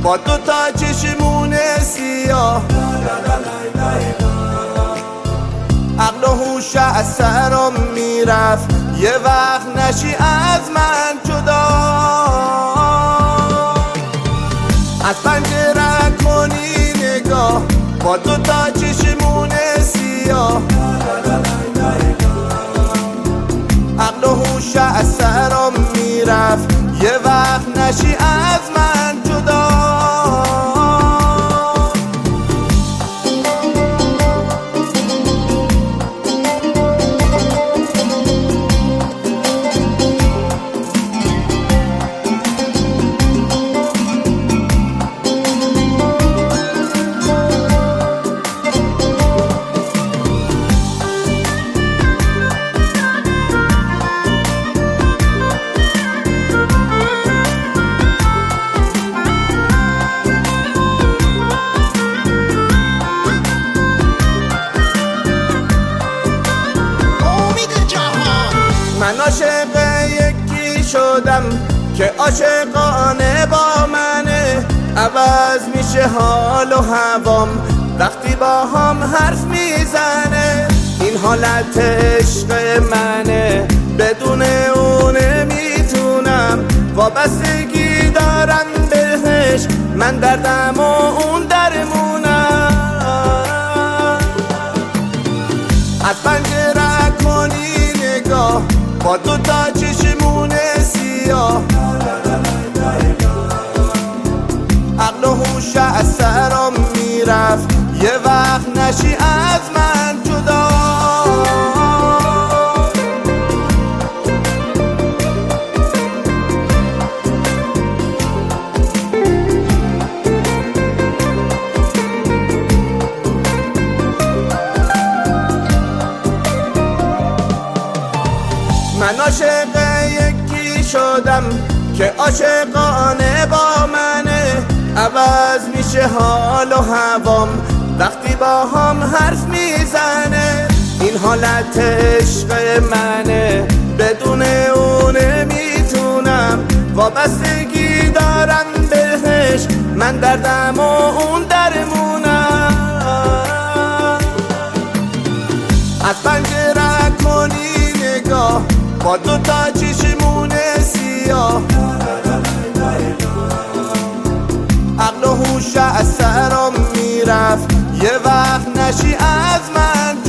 با دوتا چشمون سیاه، عقل و هوش از سرم میرفت، یه وقت نشی از من جدا. از پنجره کنی نگاه با دوتا چشمون سیاه، عقل و هوش از سرم میرفت، یه وقت نشی از من جدا. من عاشق یکی شدم که عاشقانه با منه، عوض میشه حال و هوام وقتی با هم حرف میزنه. این حالت عشق منه، بدون اون نمیتونم، وابستگی دارم بهش، من دردم و اون درمونم. از پنجره کنی نگاه با دوتا چشمون سیاه، عقل و هوش از سرم میرفت، یه وقت نشی از من جدا. من عاشق یکی شدم که عاشقانه با منه، عوض میشه حال و هوام وقتی با هم حرف میزنه. این حالت عشق منه، بدون اون نمیتونم، وابستگی دارم بهش، من دردم و اون درمونم. از پنجره کنی نگاه با دوتا چشمون سیاه، عقل و هوش از سرم میرفت، یه وقت نشی از من